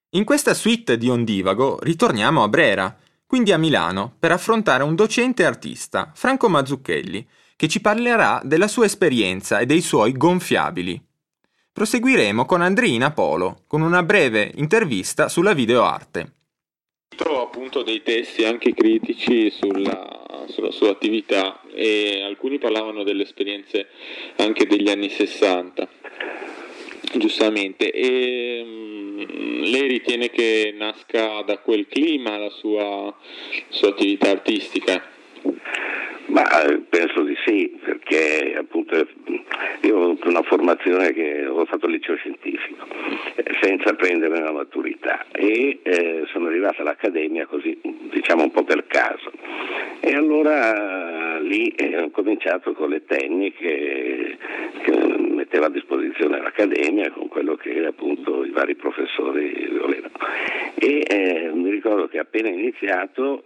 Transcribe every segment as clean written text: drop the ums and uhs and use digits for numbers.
In questa suite di Ondivago ritorniamo a Brera, quindi a Milano, per affrontare un docente artista, Franco Mazzucchelli, che ci parlerà della sua esperienza e dei suoi gonfiabili. Proseguiremo con Andrina Polo, con una breve intervista sulla videoarte. Trovo appunto dei testi anche critici sulla sua attività e alcuni parlavano delle esperienze anche degli anni 60, giustamente, e lei ritiene che nasca da quel clima la sua attività artistica? Ma penso di sì, perché appunto io ho avuto una formazione che ho fatto il liceo scientifico senza prendere la maturità e sono arrivato all'accademia così, diciamo un po' per caso, e allora lì ho cominciato con le tecniche che metteva a disposizione l'accademia con quello che appunto i vari professori volevano, e mi ricordo che appena iniziato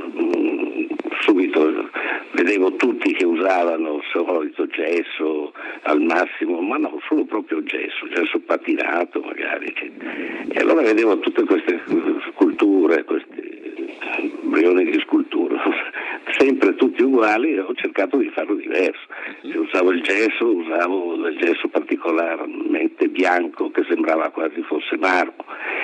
subito vedevo tutti che usavano il solito gesso al massimo, ma no, solo proprio gesso patinato magari, e allora vedevo tutte queste sculture, questi embrioni di scultura, sempre tutti uguali, e ho cercato di farlo diverso. Se usavo il gesso, usavo del gesso particolarmente bianco che sembrava quasi fosse marmo,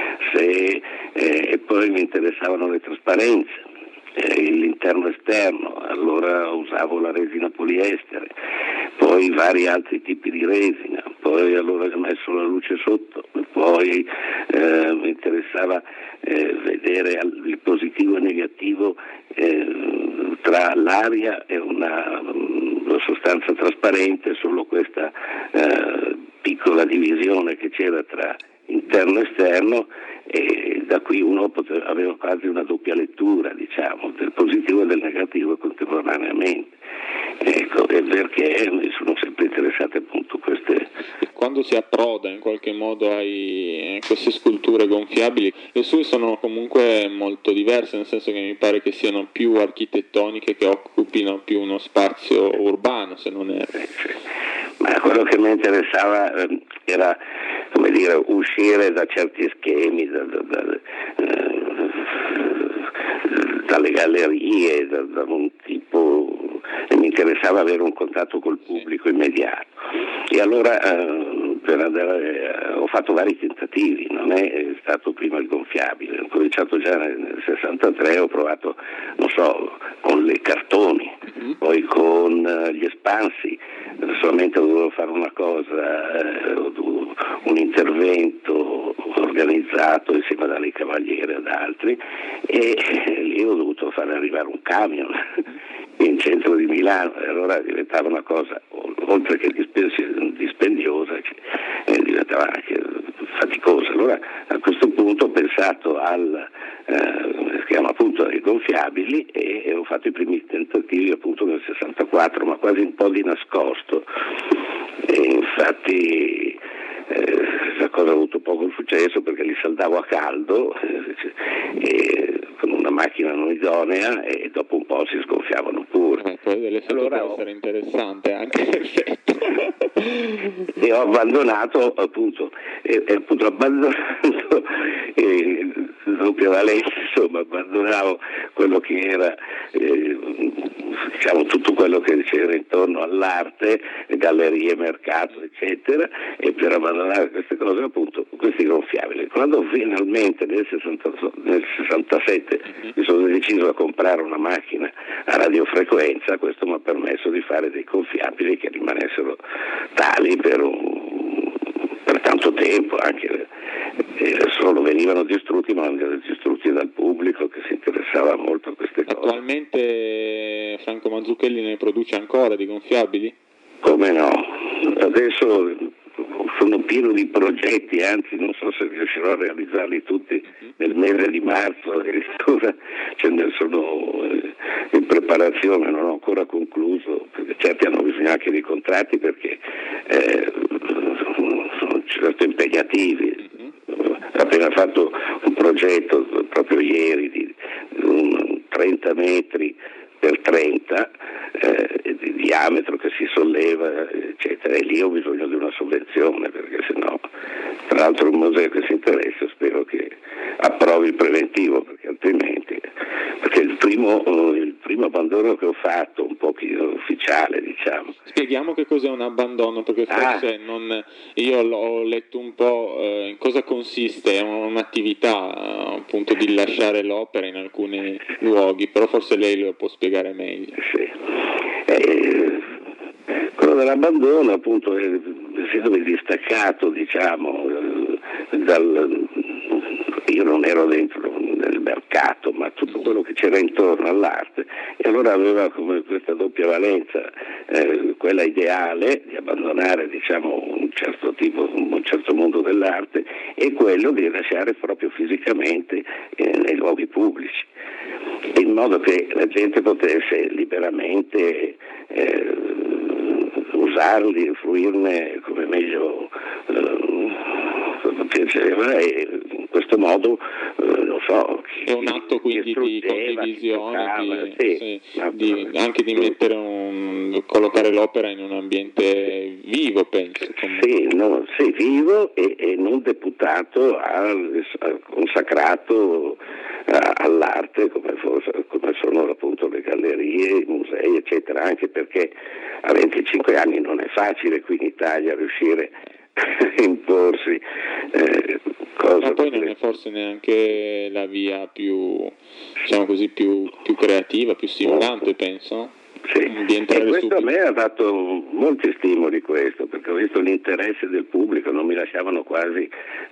e poi mi interessavano le trasparenze, l'interno esterno, allora usavo la resina poliestere, poi vari altri tipi di resina, poi allora ho messo la luce sotto, poi mi interessava vedere il positivo e il negativo tra l'aria e una sostanza trasparente, solo questa piccola divisione che c'era tra interno e esterno, e da qui uno aveva quasi una doppia lettura, diciamo, del positivo e del negativo contemporaneamente. Ecco, e perché mi sono sempre interessate appunto queste. Quando si approda in qualche modo a queste sculture gonfiabili, le sue sono comunque molto diverse, nel senso che mi pare che siano più architettoniche, che occupino più uno spazio urbano, se non è. Ma quello che mi interessava era, come dire, uscire da certi schemi, dalle gallerie, da un tipo, e mi interessava avere un contatto col pubblico immediato. E allora ho fatto vari tentativi, non è stato prima il gonfiabile, ho cominciato già nel 63, ho provato, non so, con i cartoni, poi con gli espansi, solamente dovevo fare una cosa, un intervento organizzato insieme a Dali Cavaliere e ad altri, e lì ho dovuto fare arrivare un camion in centro di Milano, e allora diventava una cosa oltre che dispendiosa, diventava anche faticosa. Allora a questo punto ho pensato si chiama appunto ai gonfiabili, e ho fatto i primi tentativi appunto nel 64, ma quasi un po' di nascosto, e infatti la cosa ha avuto poco successo perché li saldavo a caldo con una macchina non idonea, e dopo un po' si sgonfiavano pure. Poi deve essere interessante anche l'effetto. E ho abbandonato appunto, abbandonando doppia valenza, insomma, abbandonavo quello che era diciamo tutto quello che c'era intorno all'arte, gallerie, mercato, eccetera, e per abbandonare queste cose appunto questi gonfiabili. Quando finalmente nel 67 mi sono deciso a comprare una macchina a radiofrequenza, questo mi ha permesso di fare dei gonfiabili che rimanessero tali per tanto tempo, anche solo venivano distrutti, ma venivano distrutti dal pubblico che si interessava molto a queste cose. Attualmente Franco Mazzucchelli ne produce ancora di gonfiabili? Come no, adesso sono pieno di progetti, anzi non so se riuscirò a realizzarli tutti nel mese di marzo, addirittura ce ne sono in preparazione, non ho ancora concluso, perché certi hanno bisogno anche di contratti perché sono certo impegnativi. Ho appena fatto un progetto proprio ieri di 30 metri per 30 di diametro che si solleva, eccetera, e lì ho bisogno di una sovvenzione perché sennò tra l'altro un museo che si interessa, spero che approvi il preventivo, perché altrimenti, perché il primo abbandono che ho fatto, un po' più ufficiale, diciamo. Spieghiamo che cos'è un abbandono, perché forse io ho letto un po' in cosa consiste, è un'attività appunto di lasciare l'opera in alcuni luoghi, però forse lei lo può spiegare meglio. Sì. Quello dell'abbandono appunto è essendomi distaccato, diciamo, io non ero dentro nel mercato, ma tutto quello che c'era intorno all'arte, e allora aveva come questa doppia valenza, quella ideale di abbandonare, diciamo, un certo mondo dell'arte, e quello di lasciare proprio fisicamente nei luoghi pubblici, in modo che la gente potesse liberamente usarli, fruirne come meglio piaceva, e in questo modo non so, è un atto quindi di condivisione, anche di mettere collocare l'opera in un ambiente vivo, penso. Sì, vivo e non deputato consacrato all'arte come sono appunto le gallerie, i musei, eccetera, anche perché a 25 anni non è facile qui in Italia riuscire a imporsi ma poi non è forse neanche la via più, diciamo così, più creativa, più stimolante, penso. Sì. E questo a me ha dato molti stimoli, questo, perché ho visto l'interesse del pubblico, non mi lasciavano quasi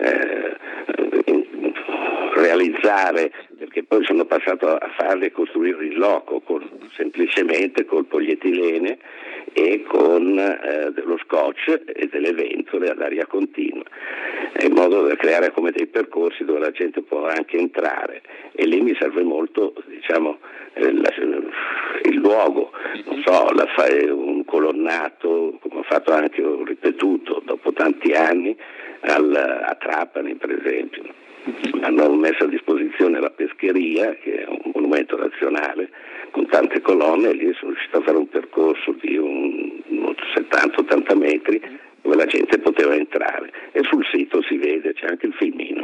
realizzare, perché poi sono passato a farle costruire in loco semplicemente col polietilene e con dello scotch e delle ventole ad aria continua, in modo da creare come dei percorsi dove la gente può anche entrare, e lì mi serve molto, diciamo, il luogo, non so, un colonnato, come ho fatto anche, ho ripetuto dopo tanti anni a Trapani, per esempio. Hanno messo a disposizione la pescheria, che è un monumento nazionale con tante colonne, e lì sono riuscito a fare un percorso di 70-80 metri dove la gente poteva entrare, e sul sito si vede, c'è anche il filmino.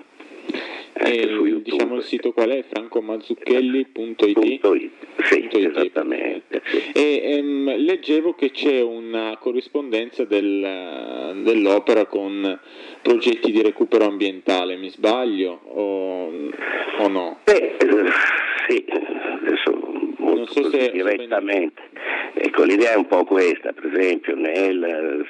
Diciamo il sito qual è? francomazzucchelli.it. Sì, esattamente. E leggevo che c'è una corrispondenza dell'opera con progetti di recupero ambientale, mi sbaglio o no? Sì, adesso non so se direttamente. Ecco, l'idea è un po' questa, per esempio nel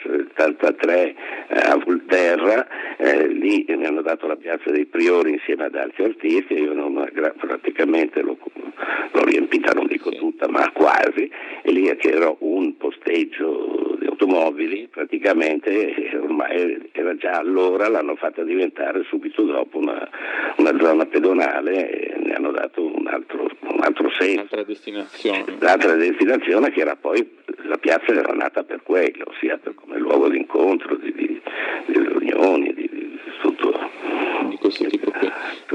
73 a Volterra, lì mi hanno dato la Piazza dei Priori insieme ad altri artisti, io praticamente l'ho riempita, non dico tutta, ma quasi, e lì c'era un posteggio di automobili, praticamente ormai era già allora, l'hanno fatta diventare subito dopo una zona pedonale, e ne hanno dato un altro senso. L'altra destinazione che era poi, la piazza era nata per quello, sia come luogo di incontro, di riunioni, di tutto. Di questo tipo qui.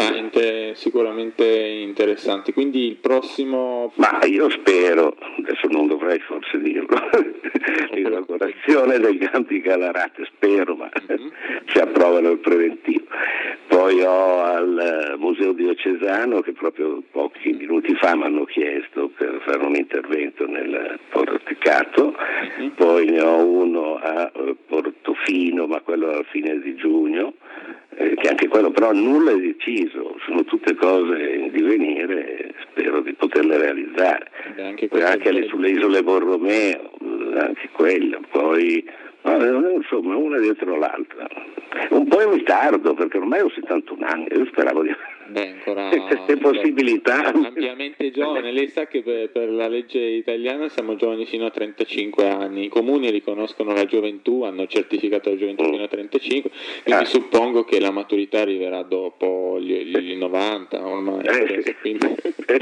Sicuramente interessanti. Quindi il prossimo... Ma io spero, adesso non dovrei forse dirlo, l'inaugurazione del Campi Galarate, spero, ma ci approvano il preventivo. Poi ho al Museo Diocesano, che proprio pochi minuti fa mi hanno chiesto per fare un intervento nel Porticato, poi ne ho uno a Portofino, ma quello alla fine di giugno, che anche quello però nulla è deciso, sono tutte cose in divenire, spero di poterle realizzare. Anche sulle isole Borromeo, anche quella, poi insomma una dietro l'altra, un po' in ritardo perché ormai ho 71 anni, io speravo di ancora queste possibilità, ampiamente giovane. Lei sa che per la legge italiana siamo giovani fino a 35 anni, i comuni riconoscono la gioventù, hanno certificato la gioventù fino a 35, quindi suppongo che la maturità arriverà dopo gli 90 ormai. Quindi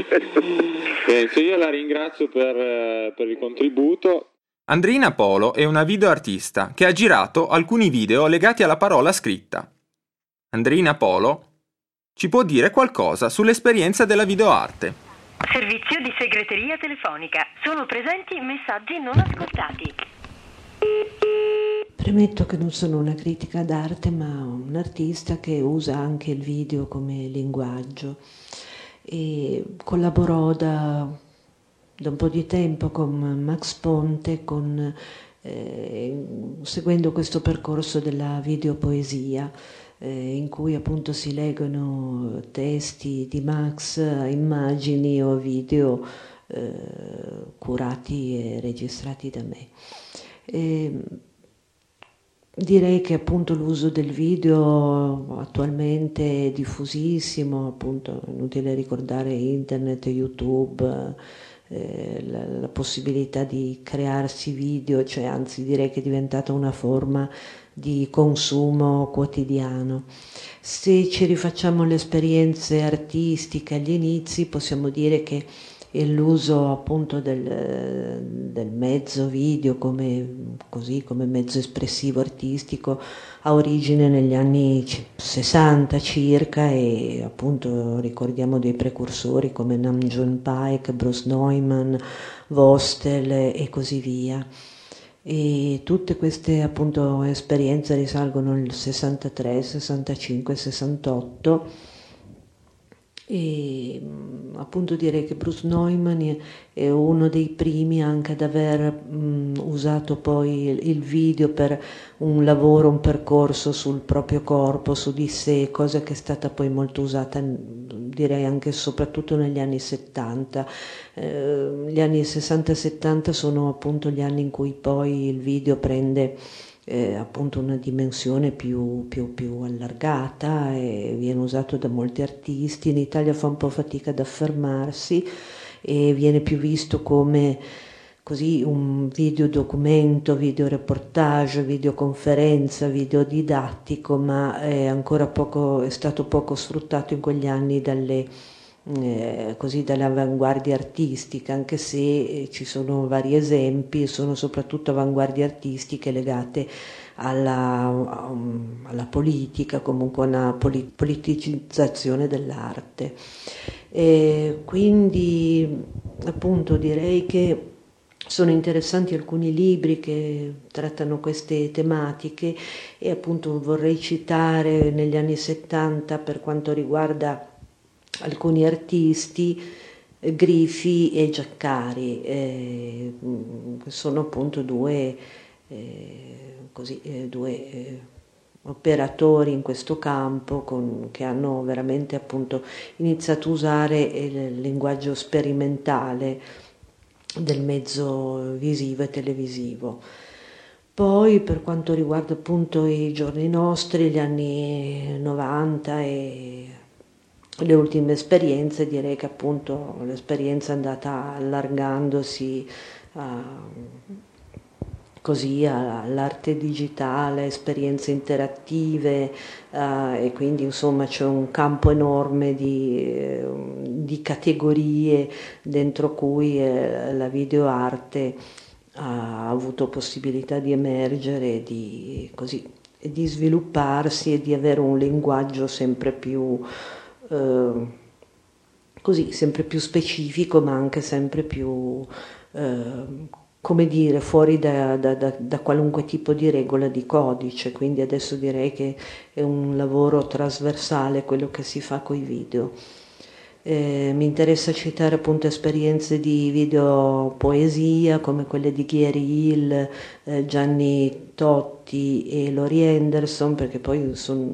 io la ringrazio per il contributo. Andrina Polo è una videoartista che ha girato alcuni video legati alla parola scritta. Andrina Polo ci può dire qualcosa sull'esperienza della videoarte. Servizio di segreteria telefonica. Sono presenti messaggi non ascoltati. Premetto che non sono una critica d'arte, ma un artista che usa anche il video come linguaggio e collaborò da un po' di tempo con Max Ponte, seguendo questo percorso della videopoesia, in cui appunto si leggono testi di Max, immagini o video curati e registrati da me. Direi che appunto l'uso del video attualmente è diffusissimo, appunto è inutile ricordare internet, YouTube, la possibilità di crearsi video, cioè anzi direi che è diventata una forma di consumo quotidiano. Se ci rifacciamo alle esperienze artistiche agli inizi, possiamo dire che l'uso appunto del mezzo video come mezzo espressivo artistico ha origine negli anni 60 circa, e appunto ricordiamo dei precursori come Nam June Paik, Bruce Neumann, Vostel e così via. E tutte queste appunto esperienze risalgono al 63, 65, 68. E appunto direi che Bruce Neumann è uno dei primi anche ad aver usato poi il video per un lavoro, un percorso sul proprio corpo, su di sé, cosa che è stata poi molto usata direi anche soprattutto negli anni 70. Gli anni 60 e 70 sono appunto gli anni in cui poi il video prende appunto una dimensione più allargata e viene usato da molti artisti. In Italia fa un po' fatica ad affermarsi e viene più visto come così un videodocumento, videoreportage, videoconferenza, videodidattico, ma è stato poco sfruttato in quegli anni dall'avanguardia artistica, anche se ci sono vari esempi, sono soprattutto avanguardie artistiche legate alla politica, comunque a una politicizzazione dell'arte. Quindi appunto direi che sono interessanti alcuni libri che trattano queste tematiche, e appunto vorrei citare negli anni 70 per quanto riguarda alcuni artisti, Grifi e Giaccari, che sono appunto due operatori in questo campo che hanno veramente appunto iniziato a usare il linguaggio sperimentale del mezzo visivo e televisivo. Poi per quanto riguarda appunto i giorni nostri, gli anni 90 e le ultime esperienze, direi che appunto l'esperienza è andata allargandosi all'arte digitale, esperienze interattive, e quindi insomma c'è un campo enorme di categorie dentro cui la videoarte ha avuto possibilità di emergere e di svilupparsi e di avere un linguaggio sempre più sempre più specifico, ma anche sempre più fuori da qualunque tipo di regola di codice. Quindi adesso direi che è un lavoro trasversale quello che si fa coi video. Mi interessa citare appunto esperienze di videopoesia come quelle di Ghieri Hill, Gianni Totti e Lori Henderson, perché poi sono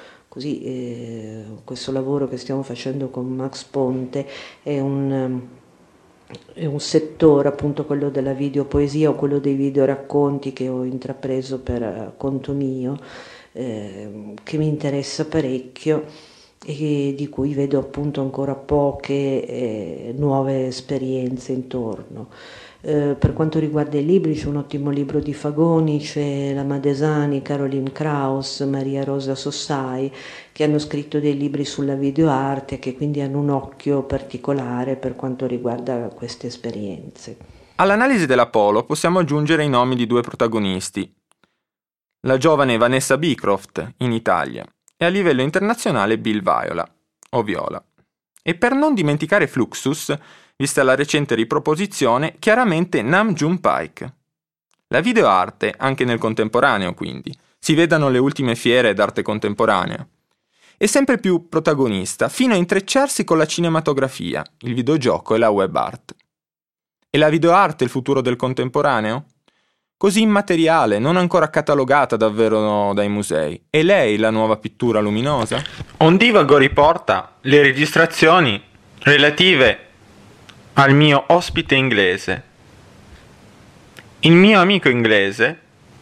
questo lavoro che stiamo facendo con Max Ponte è un settore, appunto quello della videopoesia o quello dei videoracconti, che ho intrapreso per conto mio, che mi interessa parecchio e di cui vedo appunto ancora poche nuove esperienze intorno. Per quanto riguarda i libri, c'è un ottimo libro di Fagoni, c'è la Madesani, Caroline Kraus, Maria Rosa Sossai, che hanno scritto dei libri sulla videoarte, che quindi hanno un occhio particolare per quanto riguarda queste esperienze. All'analisi dell'Apollo possiamo aggiungere i nomi di due protagonisti: la giovane Vanessa Beecroft in Italia e a livello internazionale Bill Viola, o Viola. E per non dimenticare Fluxus, vista la recente riproposizione, chiaramente Nam June Paik. La videoarte anche nel contemporaneo, quindi. Si vedano le ultime fiere d'arte contemporanea. È sempre più protagonista, fino a intrecciarsi con la cinematografia, il videogioco e la web art. È la videoarte il futuro del contemporaneo? Così immateriale, non ancora catalogata davvero dai musei. È lei la nuova pittura luminosa? Ondivago riporta le registrazioni relative al mio ospite inglese. Il mio amico inglese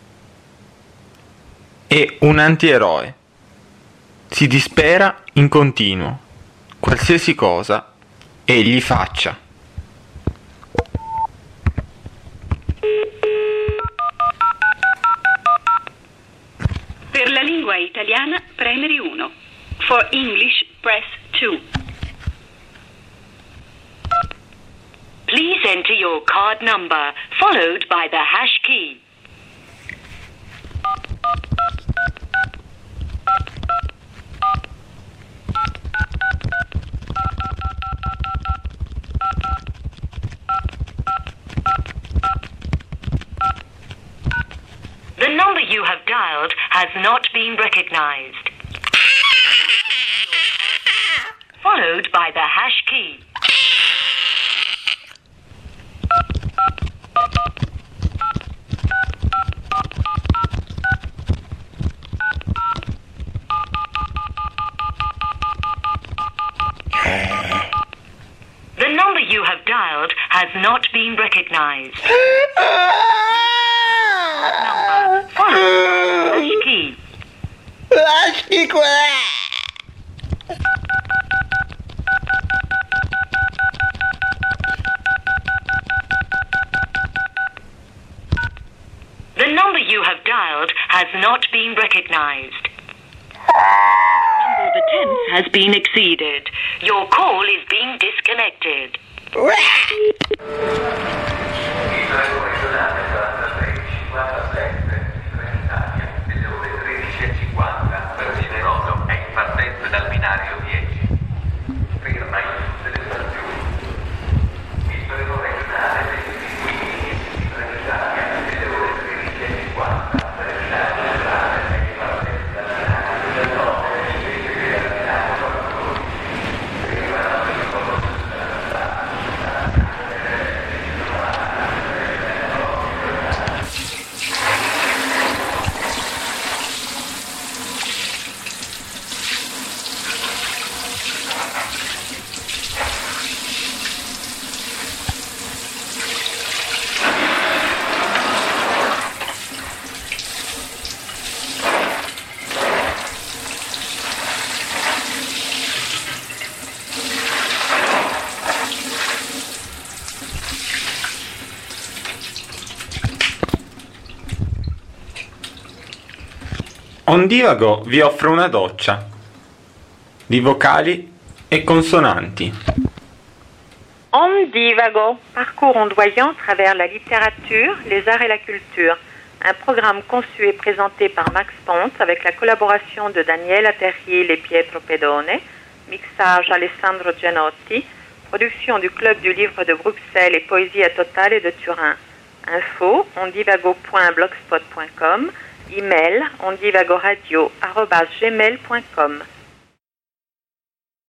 è un antieroe. Si dispera in continuo, qualsiasi cosa egli faccia. Per la lingua italiana premere 1. For English press 2. Please enter your card number followed by the hash key. The number you have dialed has not been recognized. Followed by the hash key. The number you have dialed has not been recognized. Number followed by the hash key. Lasci qua! The number you have dialed has not been recognized. Number of attempts has been exceeded. Your call is being disconnected. Dal binario 10, ferma in tutte le stazioni. Il treno regionale dei 15 Trenitalia delle ore 13:50 per Milano Centrale e partenza dal binario 19 invece che dal binario 14. Fermano il corso Ondivago vi offre una doccia di vocali et consonanti. Ondivago, parcours ondoyant à travers la littérature, les arts et la culture. Un programme conçu et présenté par Max Ponce avec la collaboration de Daniela Terril et Pietro Pedone, mixage Alessandro Gianotti, production du Club du Livre de Bruxelles et Poésie à Totale et de Turin. Info ondivago.blogspot.com, email ondivagoradio@gmail.com.